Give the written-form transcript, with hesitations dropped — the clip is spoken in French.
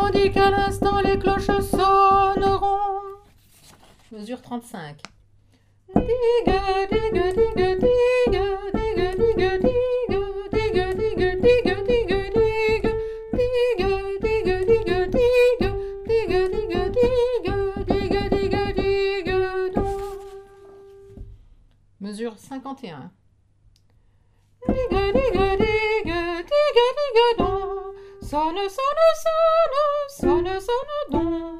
tandis qu'à l'instant les cloches sonneront. Mesure 35. Digue, digue, digue, digue, digue, digue, digue, digue, digue, digue, digue, digue, digue, digue, digue, digue, digue, digue, digue, do. Mesure 51. Digue, digue, digue, digue, digue, do. Sonne, sonne, sonne, sonne, sonne, don.